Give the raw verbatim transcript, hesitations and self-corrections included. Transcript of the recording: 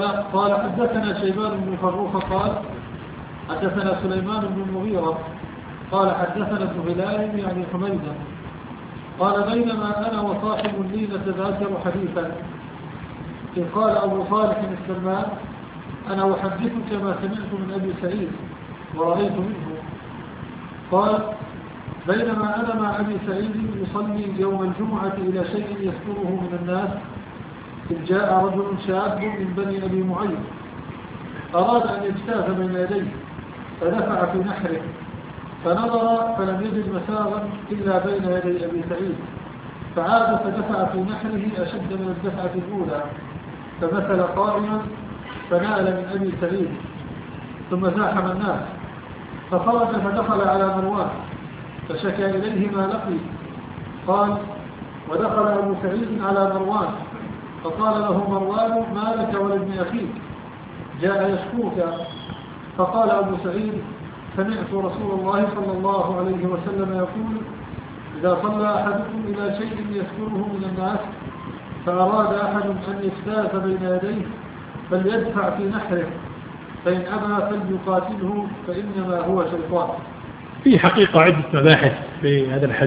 قال قال حدثنا شيبان بن فروخ قال حدثنا سليمان بن المغيرة قال حدثنا ابن هلال يعني حميدا قال بينما أنا وصاحب لي نتذاكر حديثا إذ قال أبو صالح السمان أنا أحدثك ما سمعت من أبي سعيد ورأيت منه. قال بينما أنا مع أبي سعيد يصلي يوم الجمعة إلى شيء يذكره من الناس إذ جاء رجل شاب من بني أبي معيط أراد أن يجتاز بين يديه فدفع في نحره فنظر فلم يجد مساغا إلا بين يدي أبي سعيد فعاد فدفع في نحره أشد من الدفعة الأولى فمثل قائما فنال من أبي سعيد ثم زاحم الناس فخرج فدخل على مروان فشكى إليه ما لقي. قال ودخل أبو سعيد على مروان فقال له مروان ما لك ولابن أخيك جاء يشكوك. فقال أبو سعيد سمعت رسول الله صلى الله عليه وسلم يقول إذا صلى أحدكم إلى شيء يذكره من الناس فأراد أحد أن يجتاز بين يديه فليدفع في نحره فإن أبى فليقاتله فإنما هو شيطان. في حقيقة عدة مباحث في هذا الحديث.